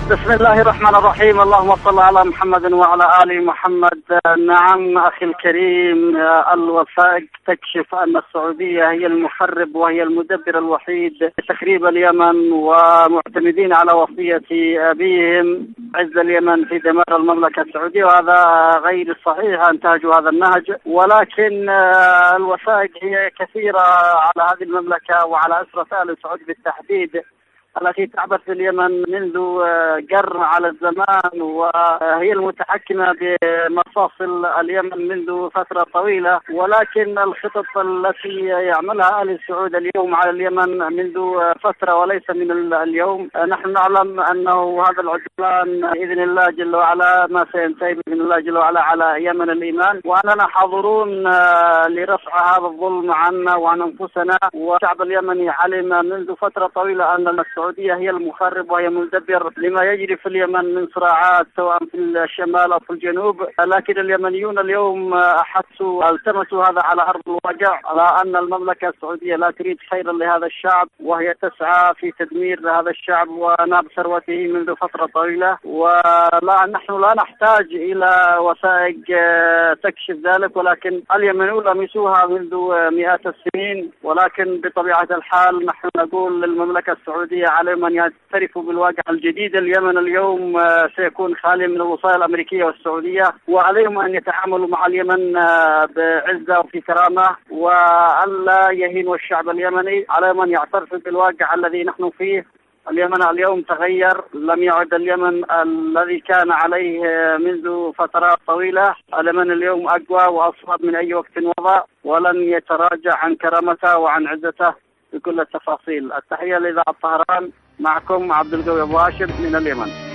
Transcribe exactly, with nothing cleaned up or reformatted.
بسم الله الرحمن الرحيم. اللهم صل على محمد وعلى آل محمد. نعم أخي الكريم، الوثائق تكشف أن السعودية هي المخرب وهي المدبر الوحيد لتخريب اليمن، ومعتمدين على وصية أبيهم عز اليمن في دمار المملكة السعودية، وهذا غير صحيح أنتهج هذا النهج. ولكن الوثائق هي كثيرة على هذه المملكة وعلى أسرة آل سعود بالتحديد التي تعبث في اليمن منذ قرن على الزمان، وهي المتحكمة بمفاصل اليمن منذ فترة طويلة. ولكن الخطط التي يعملها آل سعود اليوم على اليمن منذ فترة وليس من اليوم. نحن نعلم أنه هذا العدوان بإذن الله جل وعلا ما سينتهي بإذن الله جل وعلا على يمن الإيمان، وأننا حاضرون لرفع هذا الظلم عنا وعن أنفسنا. والشعب اليمني علم منذ فترة طويلة أن السعودية هي المخرب وهي المدبر لما يجري في اليمن من صراعات سواء في الشمال أو في الجنوب. لكن اليمنيون اليوم أحسوا التمسوا هذا على أرض الواقع، على أن المملكة السعودية لا تريد خيرا لهذا الشعب، وهي تسعى في تدمير هذا الشعب ونهب ثروته منذ فترة طويلة. ولا نحن لا نحتاج إلى وثائق تكشف ذلك، ولكن اليمنيون لمسوها منذ مئات السنين. ولكن بطبيعة الحال نحن نقول للمملكة السعودية عليهم أن يعترفوا بالواقع الجديد. اليمن اليوم سيكون خالي من الوصايا الأمريكية والسعودية، وعليهم أن يتعاملوا مع اليمن بعزة وفي كرامة، وألا يهينوا الشعب اليمني. عليهم أن يعترفوا بالواقع الذي نحن فيه. اليمن اليوم تغير، لم يعد اليمن الذي كان عليه منذ فترات طويلة. اليمن اليوم أقوى وأصلب من أي وقت مضى، ولن يتراجع عن كرامته وعن عزته بكل التفاصيل. التحية لإذاعة طهران، معكم عبد القوي أبو هاشم من اليمن.